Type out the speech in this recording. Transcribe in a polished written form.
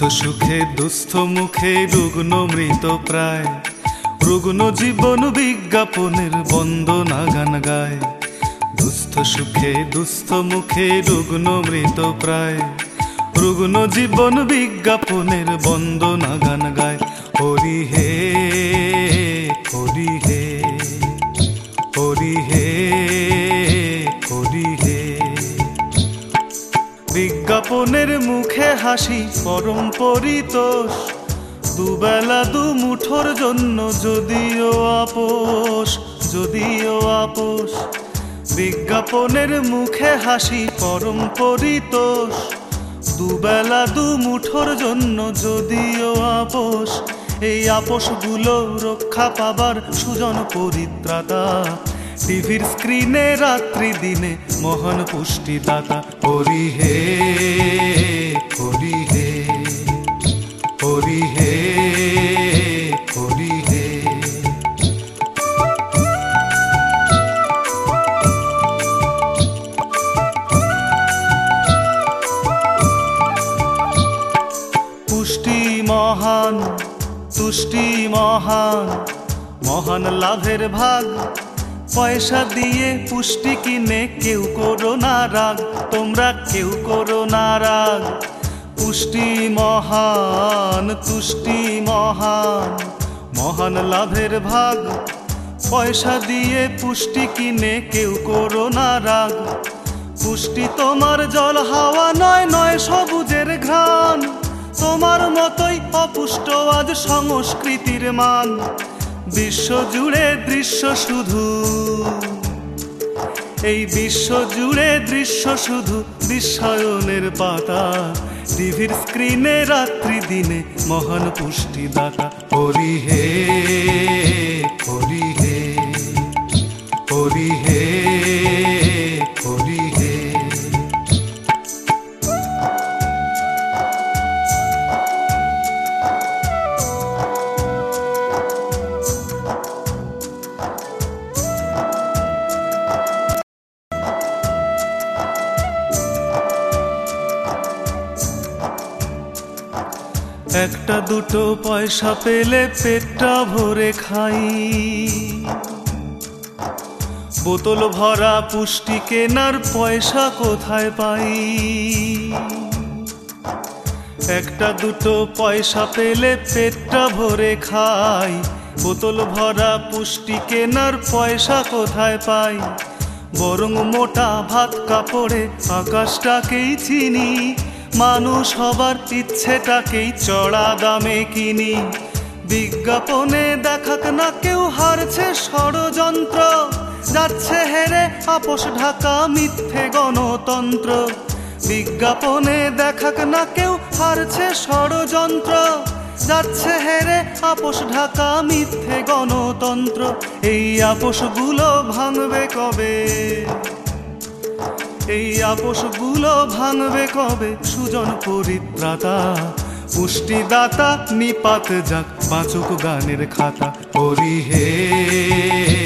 সুখে দুস্থ মুখে রুগ্ন মৃত প্রায়, রুগ্ন জীবন বিজ্ঞাপনের বন্দনা গান গায়। দুস্থ সুখে দুস্থ মুখে রুগ্ন মৃত প্রায়, রুগ্ন জীবন বিজ্ঞাপনের বন্দনা গান গায়। হরি হে হরি হে হরি হে হরি হে। বিজ্ঞাপনের মুখে হাসি পরম পরিতোষ, দুবেলা দুমুঠোর জন্য যদিও আপোষ, যদিও আপোষ। বিজ্ঞাপনের মুখে হাসি পরম পরিতোষ, দুবেলা দুমুঠোর জন্য যদিও আপোষ। এই আপোষগুলো রক্ষা পাবার সুজন পরিত্রাতা, টিভির স্ক্রিনে রাত্রি দিনে মহান পুষ্টিদাতা। হরি হে হরি হে হরি হে হরি হে। পুষ্টি মহান তুষ্টি মহান, মহান লাভের ভাগ। পয়সা দিয়ে পুষ্টি কিনে কেউ করো না রাগ, তোমরা কেউ করো না রাগ। পুষ্টি মহান তুষ্টি মহান, মহান লাভের ভাগ। পয়সা দিয়ে পুষ্টি কিনে কেউ করো না রাগ। পুষ্টি তোমার জল হাওয়া নয়, নয় সবুজের ঘ্রাণ। তোমার মতোই অপুষ্ট আজ সংস্কৃতির মান। বিশ্ব জুড়ে দৃশ্য শুধু, এই বিশ্ব জুড়ে দৃশ্য শুধু বিশ্বায়নের পাতা। টিভির স্ক্রিনে রাত্রি দিনে মহান পুষ্টিদাতা। হরি হে হরি হে হরি হে হরি হে। একটা দুটো পয়সা পেলে পেটটা ভরে খাই, বোতল ভরা পুষ্টি কেনার পয়সা কোথায় পাই। একটা দুটো পয়সা পেলে পেটটা ভরে খাই, বোতল ভরা পুষ্টি কেনার পয়সা কোথায় পাই। বরং মোটা ভাত কাপড়ে আকাশটাকেই চিনি, মানুষ হবার ইচ্ছেটাকেই চড়া দামে কিনি। বিজ্ঞাপনে দেখাক না কেউ হারছে ষড়যন্ত্র, যাচ্ছে হেরে আপোষ ঢাকা মিথ্যে গণতন্ত্র। বিজ্ঞাপনে দেখাক না কেউ হারছে ষড়যন্ত্র, যাচ্ছে হেরে আপোষ ঢাকা মিথ্যে গণতন্ত্র। এই আপোষগুলো ভাঙবে কবে, এই আপোষগুলো ভাঙবে কবে সুজন পরিত্রাতা। পুষ্টিদাতা নিপাত যাক বাঁচুক গানের খাতা। হরি হে